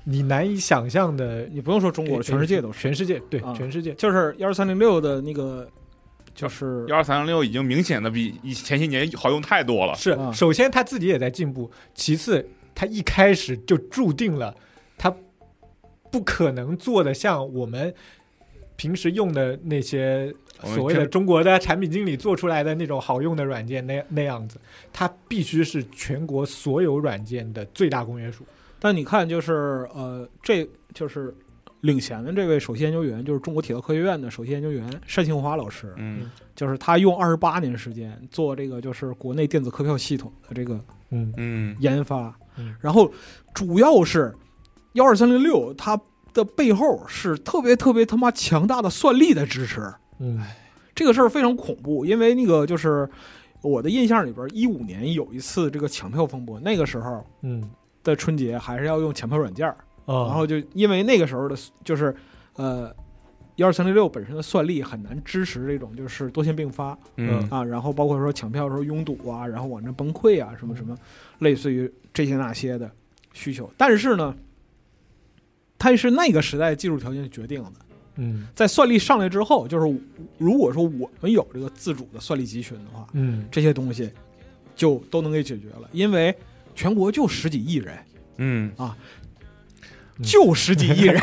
你难以想象的， 你不用说中国，全世界都是， 全世界对、 啊、 全世界就是幺二三零六的那个，就是幺二三零六已经明显的比以前些年好用太多了。 是， 啊、 首先他自己也在进步，其次他一开始就注定了他不可能做的像我们平时用的那些所谓的中国的产品经理做出来的那种好用的软件那那样子，它必须是全国所有软件的最大公约数。 但你看，就是呃，这就是领衔的这位首席研究员，就是中国铁道科学院的首席研究员单庆华老师， 嗯， 就是他用二十八年时间做这个就是国内电子客票系统的这个嗯嗯研发， 嗯， 然后主要是幺二三零六它的背后是特别特别他妈强大的算力的支持， 嗯， 这个事儿非常恐怖，因为那个就是我的印象里边，一五年有一次这个抢票风波，那个时候嗯的春节还是要用抢票软件， 哦、 然后就因为那个时候的就是呃幺二三零六本身的算力很难支持这种就是多线并发， 嗯啊，然后包括说抢票的时候拥堵啊，然后网站崩溃啊，什么什么，类似于这些那些的需求。但是呢，它是那个时代技术条件决定的。 嗯， 在算力上来之后，就是如果说我们有这个自主的算力集群的话， 嗯， 这些东西就都能给解决了，因为全国就十几亿人， 嗯啊，就十几亿人。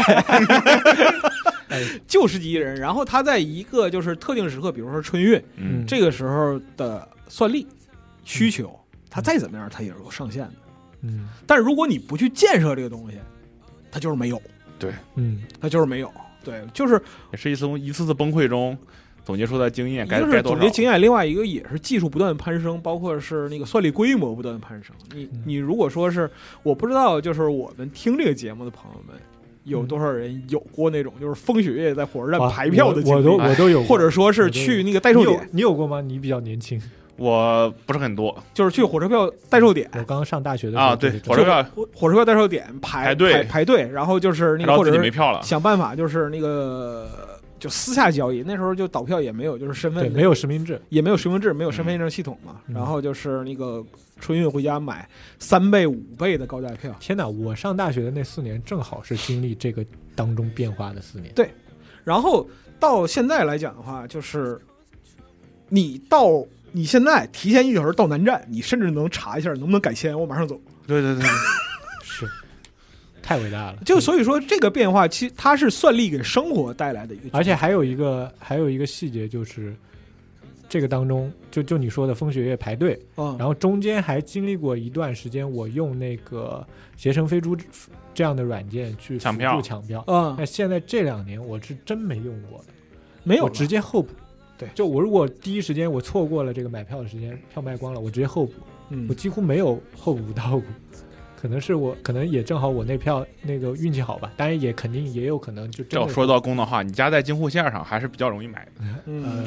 就十几亿人，然后他在一个就是特定时刻，比如说春运， 嗯， 这个时候的算力需求，它再怎么样，它也是有上限的。 嗯， 但是如果你不去建设这个东西，它就是没有。 对， 嗯， 它就是没有。对，就是也是一次一次次崩溃中总结出的经验，该一个是该多少总结经验，另外一个也是技术不断攀升，包括是那个算力规模不断攀升。你你如果说是，我不知道，就是我们听这个节目的朋友们。有多少人有过那种就是风雪夜在火车站排票的经历？ 我都我都有过， 或者说是去那个代售点， 你有过吗？你比较年轻， 我不是很多， 就是去火车票代售点。 我刚刚上大学的时候啊，对，火车票火车票代售点排排队排排队，然后就是那个或者自己没票了， 想办法就是那个就私下交易。那时候就倒票也没有，就是身份没有实名制， 也没有实名制，没有身份验证系统嘛。 嗯、 然后就是那个春运回家买三倍五倍的高价票。 天哪！我上大学的那四年正好是经历这个当中变化的四年。 对，然后到现在来讲的话，就是你到你现在提前一小时到南站，你甚至能查一下能不能改签，我马上走。 对对对， 是太伟大了。 就所以说这个变化，其实它是算力给生活带来的一个， 而且还有一个还有一个细节就是。这个当中，就就你说的风雪夜排队， 嗯， 然后中间还经历过一段时间，我用那个携程飞猪这样的软件去抢票抢票， 嗯， 那现在这两年我是真没用过的， 没有， 我直接候补。 对， 就我如果第一时间我错过了这个买票的时间，票卖光了，我直接候补， 嗯， 我几乎没有候补到补。可能是我，可能也正好我那票那个运气好吧，当然也肯定也有可能就真的。 这说到公道话，你家在京沪线上还是比较容易买的。 嗯，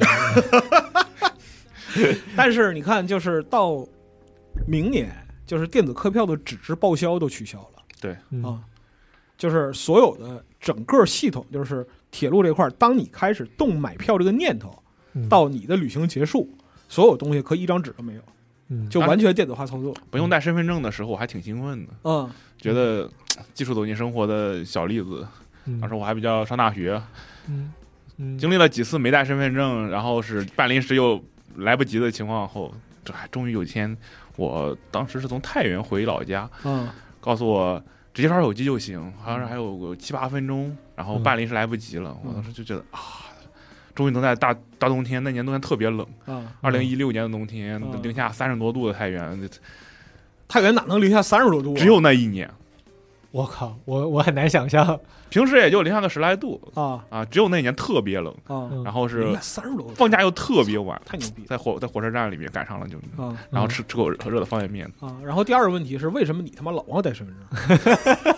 但是你看，就是到明年，就是电子客票的纸质报销都取消了。 对， 嗯、 啊，就是所有的整个系统，就是铁路这块，当你开始动买票这个念头， 嗯、 到你的旅行结束，所有东西可一张纸都没有。就完全电子化操作， 不用带身份证的时候，我还挺兴奋的。 嗯， 觉得技术走进生活的小例子。 嗯、 当时我还比较上大学， 嗯嗯， 经历了几次没带身份证，然后是办临时又来不及的情况后，这还终于有一天，我当时是从太原回老家， 嗯， 告诉我直接刷手机就行，好像是还有个七八分钟，然后办临时来不及了， 嗯、 我当时就觉得啊。终于能在大大冬天，那年冬天特别冷啊！ 二零一六年的冬天， 嗯、 零下三十多度的太原， 太原哪能零下三十多度、啊？ 只有那一年。 我靠，我我很难想象， 平时也就零下个十来度啊啊！只有那一年特别冷啊， 然后是三十多度， 放假又特别晚， 太牛逼了！ 在火在火车站里面赶上了就， 啊， 然后吃吃口热的方便面啊。然后第二个问题是，为什么你他妈老忘带身份证？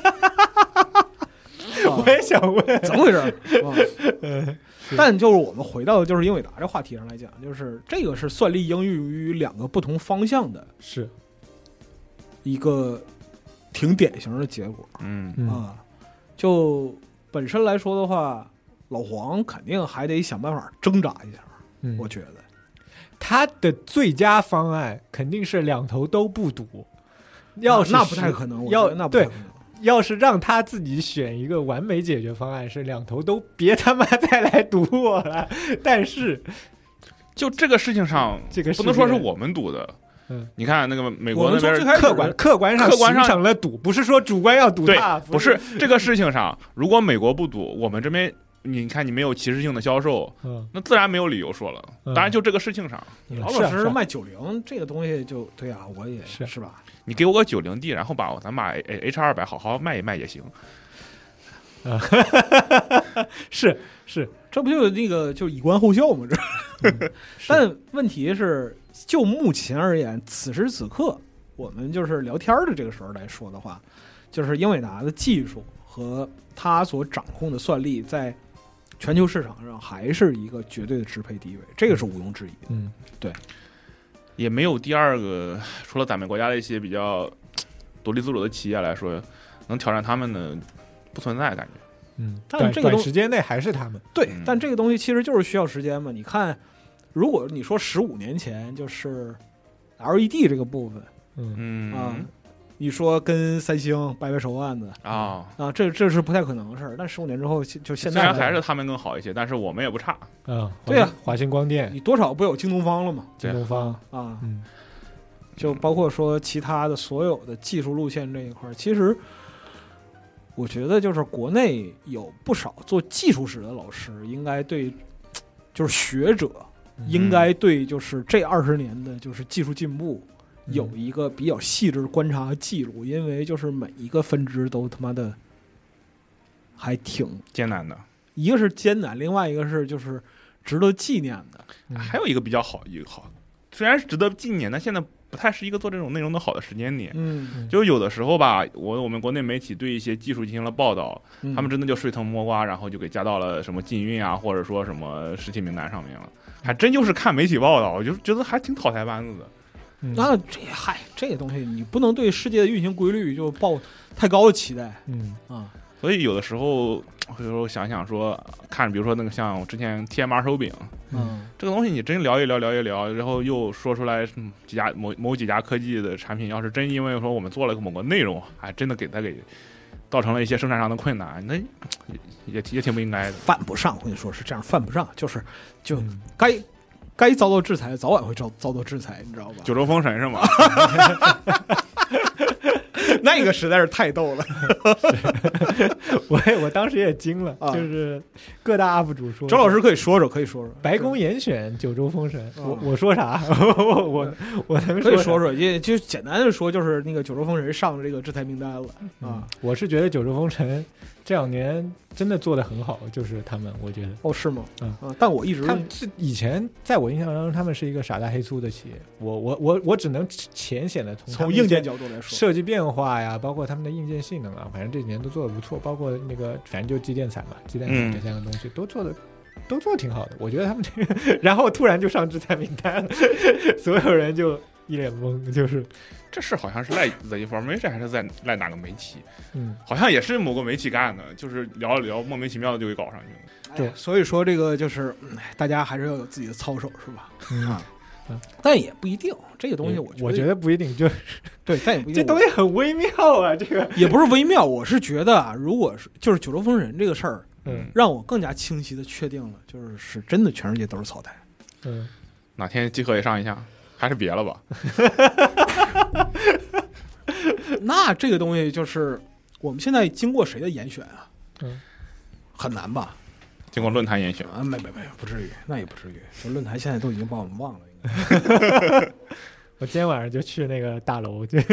我也想问， 怎么回事？啊但就是我们回到就是英伟达这话题上来讲，就是这个是算力应用于两个不同方向的， 是一个挺典型的结果。 嗯啊，就本身来说的话，老黄肯定还得想办法挣扎一下。 嗯， 我觉得他的最佳方案肯定是两头都不赌。要是那不太可能， 要那不太可能。 要是让他自己选一个完美解决方案，是两头都别他妈再来堵我了。但是就这个事情上， 这个不能说是我们堵的。嗯，你看那个美国那边客观客观上客观上形成了堵，不是说主观要堵他， 不是这个事情上，如果美国不堵，我们这边你看你没有歧视性的销售， 嗯， 那自然没有理由说了。当然就这个事情上， 你老老实实卖九零这个东西就对啊，我也是是吧？ 你给我个九零 D， 然后把咱把 H 二百好好卖一卖也行。 啊，是是， 这不就那个就以观后效吗？这，嗯、但问题是，就目前而言，此时此刻，我们就是聊天的这个时候来说的话，就是英伟达的技术和它所掌控的算力，在全球市场上还是一个绝对的支配地位，这个是毋庸置疑的。 嗯， 对， 也没有第二个，除了咱们国家的一些比较独立自主的企业来说，能挑战他们的。不存在感觉， 嗯， 但这个短时间内还是他们对、嗯，但这个东西其实就是需要时间嘛。你看，如果你说十五年前就是 L E D 这个部分， 嗯啊，你说跟三星掰掰手腕子啊啊，这这是不太可能的事儿。但十五年之后，就现在虽然还是他们更好一些，但是我们也不差啊。 对呀、啊， 华星光电， 你多少不有京东方了吗？ 京东方啊， 嗯， 就包括说其他的所有的技术路线这一块，其实。我觉得就是国内有不少做技术史的老师，应该对，就是学者，应该对就是这二十年的就是技术进步有一个比较细致的观察和记录，因为就是每一个分支都他妈的还挺艰难的， 一个是艰难，另外一个是就是值得纪念的， 嗯、还有一个比较好，一个好，虽然是值得纪念，但现在。不太是一个做这种内容的好的时间点， 嗯， 就有的时候吧，我我们国内媒体对一些技术进行了报道， 嗯、 他们真的就顺藤摸瓜，然后就给加到了什么禁运啊，或者说什么实体名单上面了，还真就是看媒体报道，我就觉得还挺讨台班子的。 嗯、那这嗨，这个东西你不能对世界的运行规律就抱太高的期待， 嗯啊， 所以有的时候，有时候想想说，看比如说那个像我之前 T M R 手柄。 嗯， 这个东西你真聊一聊聊一聊，然后又说出来几家某某几家科技的产品，要是真因为说我们做了某个内容，还真的给它给造成了一些生产上的困难，那也也也挺不应该的。 犯不上，我跟你说是这样，犯不上，就是就该、嗯、该遭到制裁，早晚会遭遭到制裁，你知道吧？ 九州封神是吗？ 那个实在是太逗了， 我我当时也惊了、啊，就是各大 U P 主说， 周老师可以说说，可以说说， 白宫严选九州封神，我我说啥？我我我能可以说说，也就简单的说，就是那个九州封神上了这个制裁名单了、嗯、啊。 我是觉得九州封神这两年真的做得很好，就是他们，我觉得哦，是吗？ 嗯啊，但我一直他们是以前在我印象当中，他们是一个傻大黑粗的企业。我我我我只能浅显的从从硬件角度来说， 设计变化呀，包括他们的硬件性能啊，反正这几年都做得不错。包括那个反正就机电彩嘛，机电彩这三个东西、嗯、都做的都做得挺好的。我觉得他们这个，然后突然就上制裁名单了，所有人就一脸懵，就是这事好像是赖 The Information 还是在赖哪个媒体？ 嗯， 好像也是某个媒体干的，就是聊了聊，莫名其妙的就给搞上去了。 对、哎，所以说这个就是、嗯、大家还是要有自己的操守，是吧？ 嗯啊，嗯、但也不一定，这个东西我觉得我觉得不一定，就对，但也不一定。 这东西很微妙啊，这个也不是微妙，我是觉得啊，如果是就是九州封神这个事儿， 嗯， 让我更加清晰的确定了，就是是真的全世界都是草台。 嗯， 哪天集合也上一下。还是别了吧。 那这个东西就是我们现在经过谁的严选啊？ 嗯， 很难吧？ 经过论坛严选啊？没没没，不至于，那也不至于。这论坛现在都已经把我们忘了。应该我今天晚上就去那个大楼，就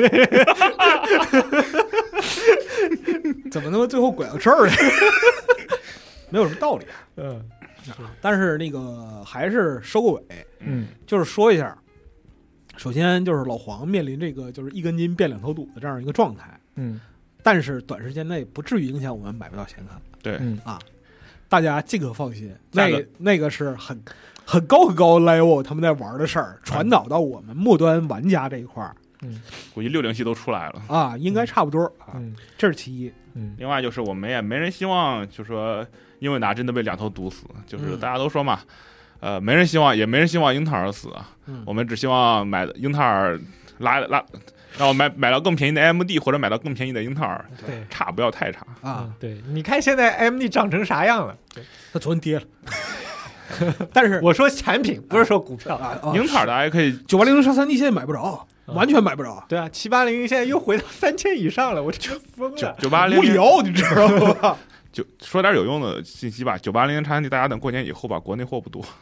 怎么他妈最后拐到这儿了？没有什么道理。 嗯， 但是那个还是收个尾。 嗯， 就是说一下。首先就是老黄面临这个就是一根筋变两头堵的这样一个状态， 嗯， 但是短时间内不至于影响我们买不到显卡， 对， 嗯啊，大家这个放心，那个那个是很很高很高 level 他们在玩的事儿，传导到我们末端玩家这一块儿， 嗯， 估计六零系都出来了啊，应该差不多啊， 嗯， 这是其一， 嗯， 另外就是我们也没人希望就说英伟达真的被两头堵死，就是大家都说嘛。嗯呃，没人希望，也没人希望英特尔死啊。 嗯、 我们只希望买英特尔拉拉然后买买到更便宜的 A M D 或者买到更便宜的英特尔， 对差不要太差啊、 嗯。对，你看现在 A M D 涨成啥样了？ 它昨天跌了。但是我说产品，不是说股票啊，啊英特尔大家可以九八零零上三 D 现在买不着，完全买不着。 对啊，七八零现在又回到三千以上了，我真疯了。 九八零无聊，你知道吧？ 就说点有用的信息吧。九八零零产品，大家等过年以后吧，国内货不多。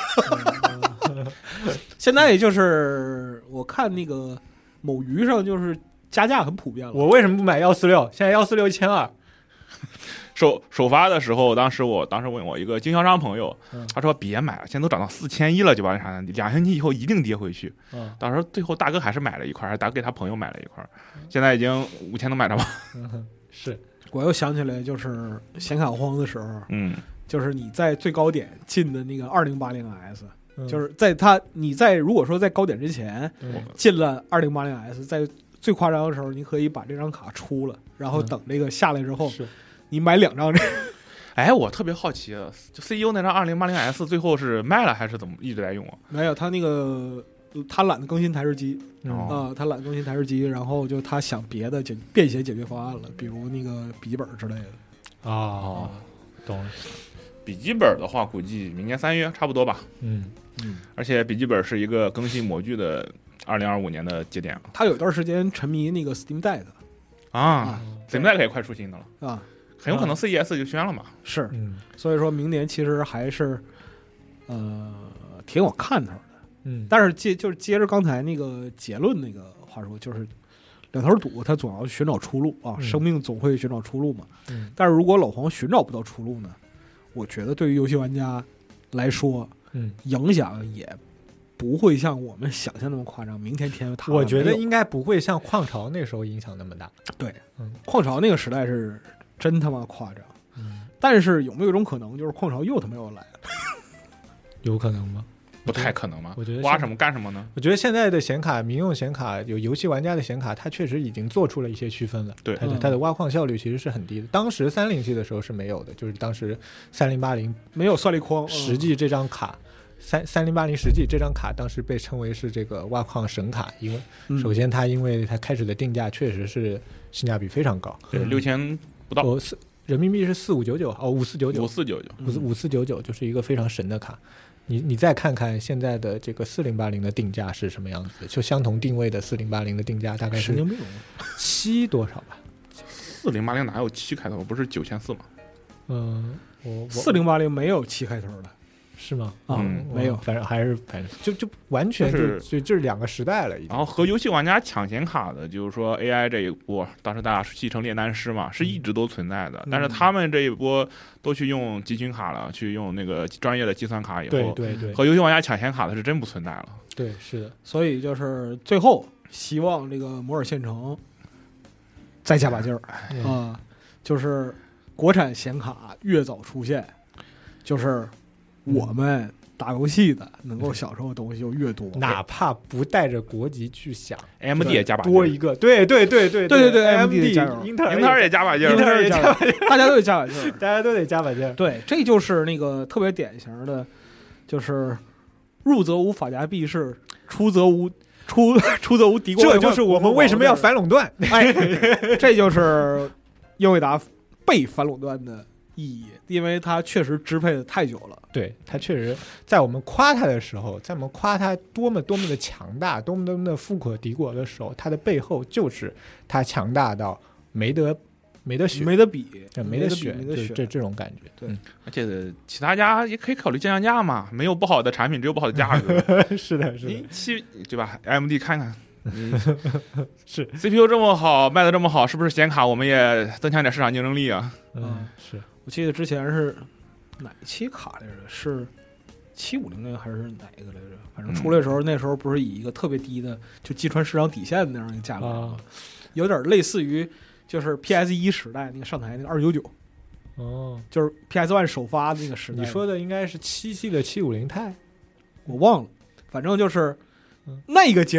现在就是我看那个某鱼上就是加价很普遍了。 我为什么不买幺四六？现在幺四六一千二。 首首发的时候，当时我当时问我一个经销商朋友， 嗯、 他说别买了，现在都涨到四千一了，九八零产品，两星期以后一定跌回去。 嗯， 当时最后大哥还是买了一块，还是大哥给他朋友买了一块，现在已经五千能买着吧？ 嗯，是。 我又想起来，就是显卡荒的时候， 嗯， 就是你在最高点进的那个二零八零 S，、 嗯、 就是在它你在如果说在高点之前、 嗯、 进了二零八零 S， 在最夸张的时候，你可以把这张卡出了，然后等这个下来之后， 是你买两张这个。 哎，我特别好奇，就 C E O 那张二零八零 S 最后是卖了还是怎么一直在用啊？ 没有，他那个他懒得更新台式机。 嗯、 啊、呃，他懒更新台式机，然后就他想别的解便携解决方案了，比如那个笔记本之类的。 啊、哦，懂了。 笔记本的话，估计明年三月差不多吧。 嗯嗯， 而且笔记本是一个更新模具的二零二五年的节点。 他有一段时间沉迷那个 Steam Deck 啊 ，Steam Deck 也快出新的了啊， 很有可能 C E S 就宣了嘛。 是， 嗯， 所以说明年其实还是呃挺有看头的。 嗯， 但是接就是接着刚才那个结论那个话说，就是两头堵，他总要寻找出路啊， 嗯、 生命总会寻找出路嘛。 嗯， 但是如果老黄寻找不到出路呢，我觉得对于游戏玩家来说， 嗯， 影响也不会像我们想象那么夸张。明天天塌， 我觉得应该不会像矿潮那时候影响那么大。 对， 嗯， 矿潮那个时代是真他妈夸张。 嗯， 但是有没有一种可能，就是矿潮又他妈要来了？ 有可能吗？ 不太可能吗？ 我觉得挖什么干什么呢？ 我觉得现在的显卡，民用显卡有游戏玩家的显卡，它确实已经做出了一些区分了。 对， 它的它的挖矿效率其实是很低的。当时三零系的时候是没有的，就是当时三零八零没有算力框， 实际这张卡，三三零八零实际这张卡当时被称为是这个挖矿神卡，因为首先它因为它开始的定价确实是性价比非常高， 对，六千不到， 哦，人民币是四五九九，哦，五四九九， 五四九九， 五四五四九九，就是一个非常神的卡。你你再看看现在的这个四零八零的定价是什么样子的？就相同定位的四零八零的定价大概是七多少吧？ 四零八零哪有七开头？不是九千四吗？ 嗯，我四零八零没有七开头的， 是吗？ 啊、 嗯， 没有， 反正还是反正就就完全就就就是两个时代了已经。 然后和游戏玩家抢显卡的，就是说 A I 这一波，当时大家戏称炼丹师嘛，是一直都存在的。 嗯、 但是他们这一波都去用集群卡了，去用那个专业的计算卡以后， 对对对， 和游戏玩家抢显卡的是真不存在了。 对，是的。 所以就是最后希望这个摩尔县城再加把劲儿啊、 嗯呃，就是国产显卡越早出现，就是我们打游戏的能够享受的东西就越多， 哪怕不带着国籍去想 ，A M D 也加把劲儿， 多一个，对对对对对对对 ，A M D 加英特尔英特尔也加把劲儿， 英特尔也加把劲儿， 大家都得加把劲儿， 大家都得加把劲儿。 对，这就是那个特别典型的，就是入则无法家避世，出则无出出则无敌国， 这就是我们为什么要反垄断。 哎，这就是英伟达被反垄断的意义，因为它确实支配的太久了。 对，它确实在我们夸它的时候，在我们夸它多么多么的强大，多么多么的富可敌国的时候，它的背后就是它强大到没得没得选， 没得比， 没得选， 没得选， 这这种感觉。 对， 嗯、 而且其他家也可以考虑降降价嘛，没有不好的产品，只有不好的价格。 是的，是的， 你七对吧 ？A M D 看看。 是 C P U 这么好，卖的这么好，是不是显卡我们也增强点市场竞争力啊？ 嗯，是我记得之前是哪一期卡来着？是七五零零还是哪一个来着？反正出来的时候，嗯、那时候不是以一个特别低的，就击穿市场底线那样一个价格， 啊、 有点类似于就是 P S 一时代那个上台那个二九九。 哦， 就是 P S One 首发那个时代。 你说的应该是七系的七五零钛， 我忘了，反正就是那个阶段。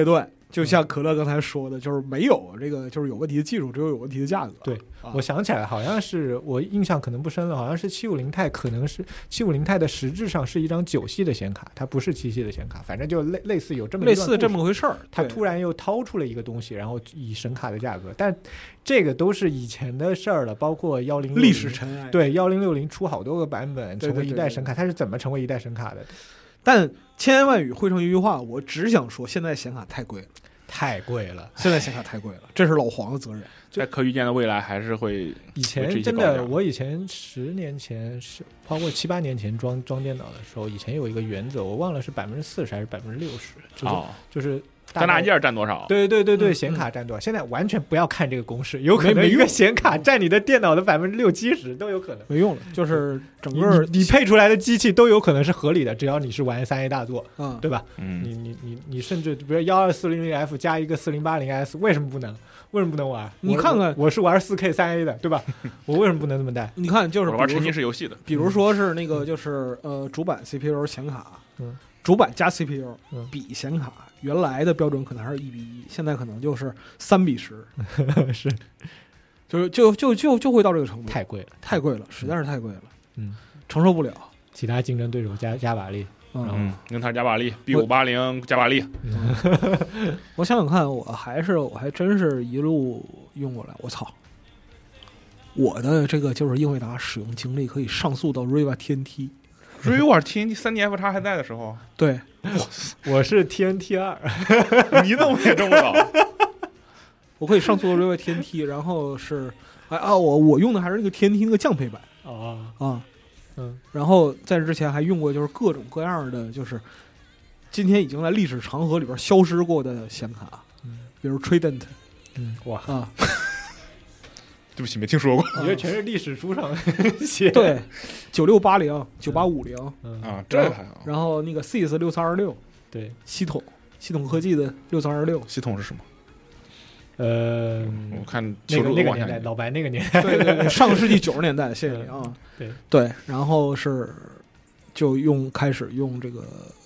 就像可乐刚才说的，就是没有这个就是有问题的技术，只有有问题的价格。 对， 啊、 我想起来，好像是我印象可能不深了，好像是七五零钛，可能是七五零钛的实质上是一张九系的显卡，它不是七系的显卡，反正就类类似有这么类似这么回事儿。 它突然又掏出了一个东西，然后以神卡的价格，但这个都是以前的事儿了，包括幺零历史尘埃。 对，幺零六零出好多个版本，成为一代神卡， 对对对对对， 它是怎么成为一代神卡的？ 但千言万语汇成一句话，我只想说，现在显卡太贵了， 太贵了， 现在显卡太贵了，这是老黄的责任。 在可预见的未来还是会， 以前真的，我以前十年前是，包括七八年前装装电脑的时候，以前有一个原则，我忘了是百分之四十还是百分之六十，就是、哦、就是单纳件占多少？ 对对对对，显卡占多少？现在完全不要看这个公式，有可能一个显卡占你的电脑的百分之六七十都有可能， 没用了。就是整个你, 你配出来的机器都有可能是合理的，只要你是玩三 A 大作， 嗯， 对吧？ 嗯， 你你你你甚至比如幺二四零零 F 加一个四零八零 S， 为什么不能？为什么不能玩？ 你看看， 我, 我是玩 四 K 三 A 的，对吧？我为什么不能这么带？ 你看，就是玩沉浸式游戏的， 比如说是那个，就是呃，主板 C P U 显卡， 嗯， 主板加 C P U， 嗯， 比显卡原来的标准可能还是一比一，现在可能就是三比十， 是， 就是就就就就会到这个程度， 太贵了， 太贵了，实在是太贵了， 嗯， 承受不了。 其他竞争对手加加把力。 嗯，英特尔加把力 ，B 五八零加把力。 嗯、我想想看，我还是我还真是一路用过来。我操，我的这个就是英伟达使用经历可以上诉到 Riva T N T。Riva T N T 三 D F X 还在的时候， 对， 我是 T N T 二， 你怎么也这么早？ 我可以上诉到 Riva T N T， 然后是哎啊，我我用的还是那个 T N T 那个降配版啊啊。 嗯， 然后在这之前还用过就是各种各样的，就是今天已经在历史长河里边消失过的显卡， 嗯， 比如 Trident， 嗯，哇啊， 对不起，没听说过， 你这全是历史书上写， 对，九六八零、九八五零啊，这个还好。 然后那个 C I S 六三二六， 对， 系统系统科技的六三二六， 系统是什么？ 呃， 我看那个那个年代，老白那个年代， 对对对，上个世纪九十年代，谢谢你啊。 对对，然后是就用开始用这个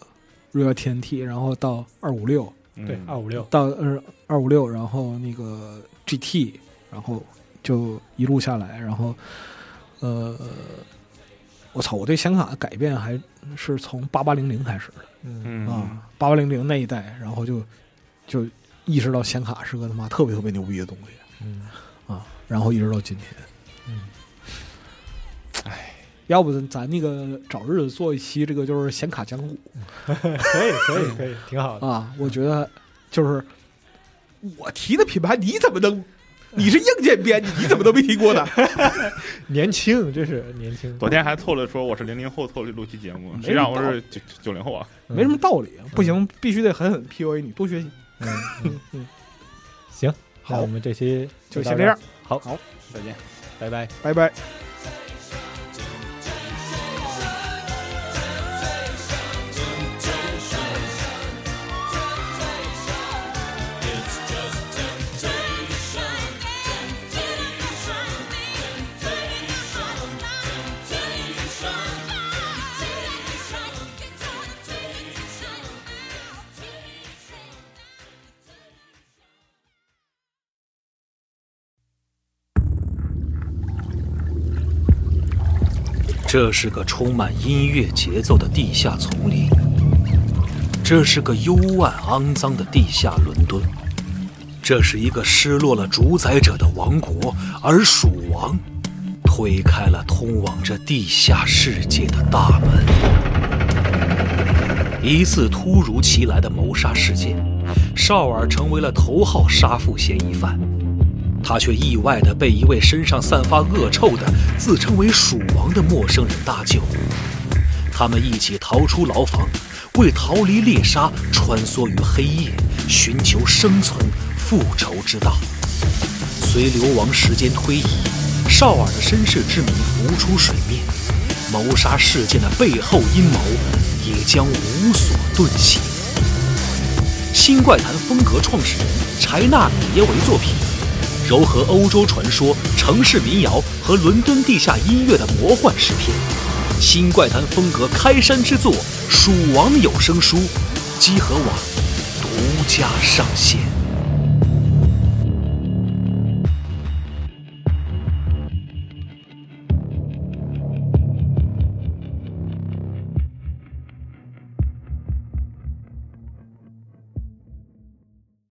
Riva T N T， 然后到二五六， 对，二五六到呃二五六，然后那个 G T， 然后就一路下来，然后呃，我操，我对显卡的改变还是从八八零零开始的， 嗯啊，八八零零那一代，然后就就。意识到显卡是个他妈特别特别牛逼的东西， 嗯啊，然后一直到今天， 嗯， 哎，要不咱那个找日子做一期这个就是显卡讲股， 可以可以可以，挺好的啊，我觉得就是我提的品牌，你怎么能？你是硬件编辑，你怎么都没听过呢？ 年轻，这是年轻。 昨天还凑了说我是零零后，凑了录期节目，实际上我是九九零后啊， 没什么道理，不行，必须得狠狠 P U A 你，多学习。 嗯嗯嗯，行，那我们这期就先这样。 好， 好， 再见， 拜拜， 拜拜。 这是个充满音乐节奏的地下丛林，这是个幽暗肮脏的地下伦敦，这是一个失落了主宰者的王国，而蜀王推开了通往这地下世界的大门。一次突如其来的谋杀事件，绍尔成为了头号杀父嫌疑犯，他却意外地被一位身上散发恶臭的自称为蜀王的陌生人搭救。他们一起逃出牢房，为逃离猎杀穿梭于黑夜，寻求生存复仇之道。随流亡时间推移，绍尔的身世之谜浮出水面，谋杀事件的背后阴谋也将无所遁形。新怪谈风格创始人柴纳米耶为作品，糅合欧洲传说、城市民谣和伦敦地下音乐的魔幻诗篇。新怪谈风格开山之作《蜀王有声书》，积禾网独独家上线。